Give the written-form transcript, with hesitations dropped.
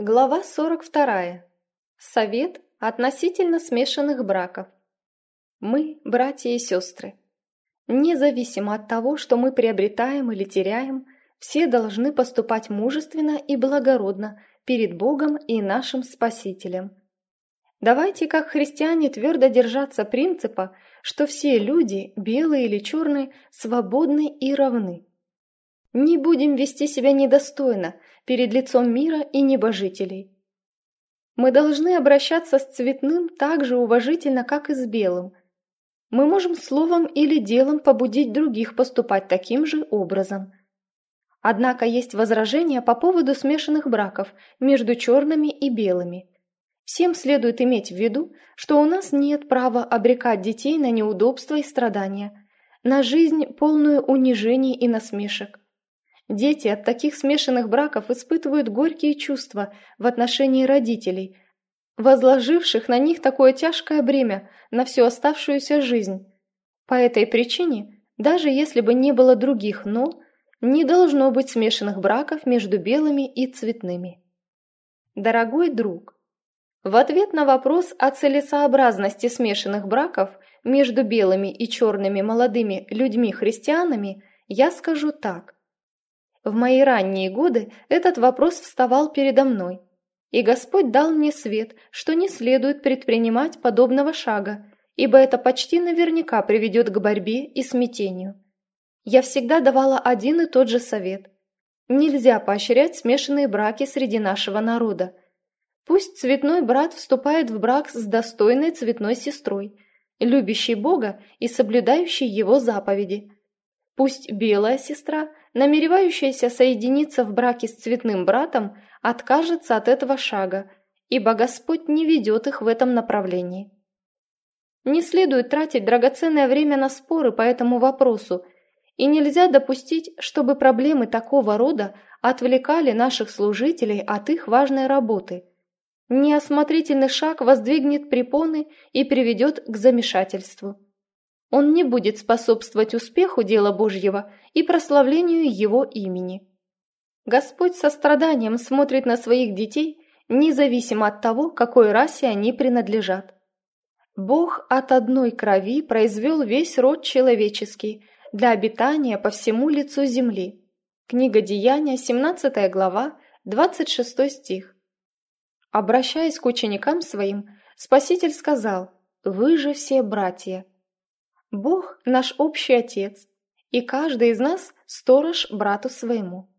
Глава 42. Совет относительно смешанных браков. Мы, братья и сестры, независимо от того, что мы приобретаем или теряем, все должны поступать мужественно и благородно перед Богом и нашим Спасителем. Давайте, как христиане, твердо держаться принципа, что все люди, белые или черные, свободны и равны. Не будем вести себя недостойно перед лицом мира и небожителей. Мы должны обращаться с цветным так же уважительно, как и с белым. Мы можем словом или делом побудить других поступать таким же образом. Однако есть возражения по поводу смешанных браков между черными и белыми. Всем следует иметь в виду, что у нас нет права обрекать детей на неудобства и страдания, на жизнь, полную унижений и насмешек. Дети от таких смешанных браков испытывают горькие чувства в отношении родителей, возложивших на них такое тяжкое бремя на всю оставшуюся жизнь. По этой причине, даже если бы не было других «но», не должно быть смешанных браков между белыми и цветными. Дорогой друг, в ответ на вопрос о целесообразности смешанных браков между белыми и черными молодыми людьми-христианами я скажу так. В мои ранние годы этот вопрос вставал передо мной, и Господь дал мне свет, что не следует предпринимать подобного шага, ибо это почти наверняка приведет к борьбе и смятению. Я всегда давала один и тот же совет. Нельзя поощрять смешанные браки среди нашего народа. Пусть цветной брат вступает в брак с достойной цветной сестрой, любящей Бога и соблюдающей Его заповеди. Пусть белая сестра, намеревающаяся соединиться в браке с цветным братом, откажется от этого шага, ибо Господь не ведет их в этом направлении. Не следует тратить драгоценное время на споры по этому вопросу, и нельзя допустить, чтобы проблемы такого рода отвлекали наших служителей от их важной работы. Неосмотрительный шаг воздвигнет препоны и приведет к замешательству. Он не будет способствовать успеху дела Божьего и прославлению Его имени. Господь со страданием смотрит на своих детей, независимо от того, какой расе они принадлежат. Бог от одной крови произвел весь род человеческий для обитания по всему лицу земли. Книга Деяния, 17 глава, 26 стих. Обращаясь к ученикам своим, Спаситель сказал: «Вы же все братья». Бог – наш общий Отец, и каждый из нас – сторож брату своему.